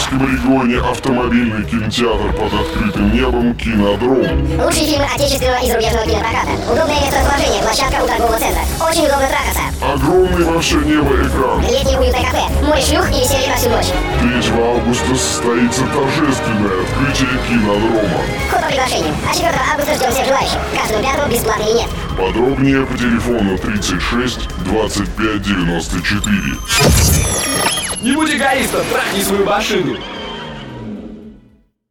Ставропольском регионе автомобильный кинотеатр под открытым небом «Кинодром». Лучшие фильмы отечественного и зарубежного кинопроката. Удобное месторасположение, площадка у торгового центра. Очень удобно трахаться. Огромный во все небо экран. Летнее уютное кафе, море шлюх и веселье на всю ночь. 3 августа состоится торжественное открытие «Кинодрома». Вход по приглашению. А 4 августа ждем всех желающих. Каждому пятому бесплатно или нет. Подробнее по телефону 36 25 94. Не будь эгоистом, трахни свою машину.